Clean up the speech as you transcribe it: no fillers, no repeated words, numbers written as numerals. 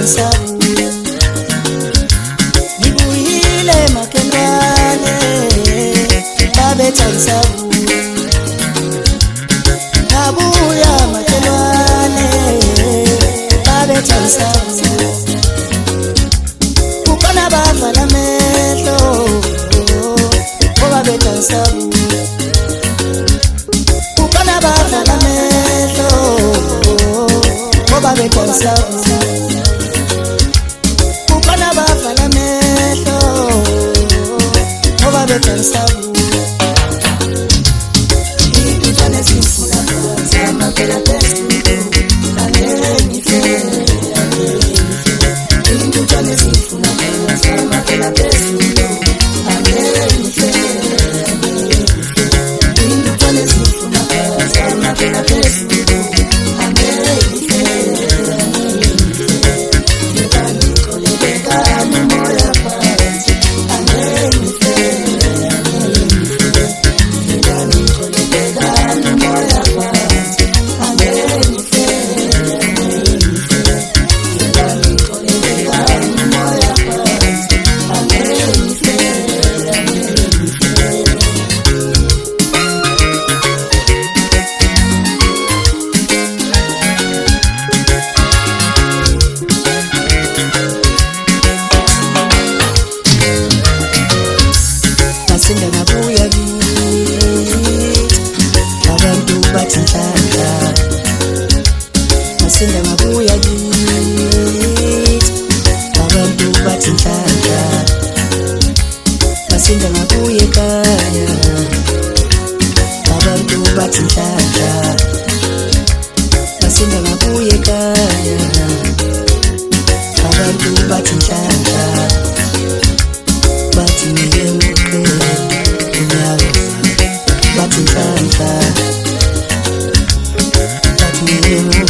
Nsabu ngibuyile makhelwane babetha Nsabu ngabuya makhelwane babetha Nsabu kukhona bavala amehlo babetha Nsabu kukhona bavala amehlo babetha Nsabu babetha Nsabu ingitshane sifuna phela phela phezulu angeke ingitshane sifuna phela phezulu angeke ingitshane sifuna phela phezulu ngabuya abantu bathi nhlanga basinda ngabuye ekhaya abantu bathi nhlanga basinda ngabuye ekhaya abantu bathi nhlanga bathi ngiyemqhe unyawo bathi nhlanga bathi ngiyemqhe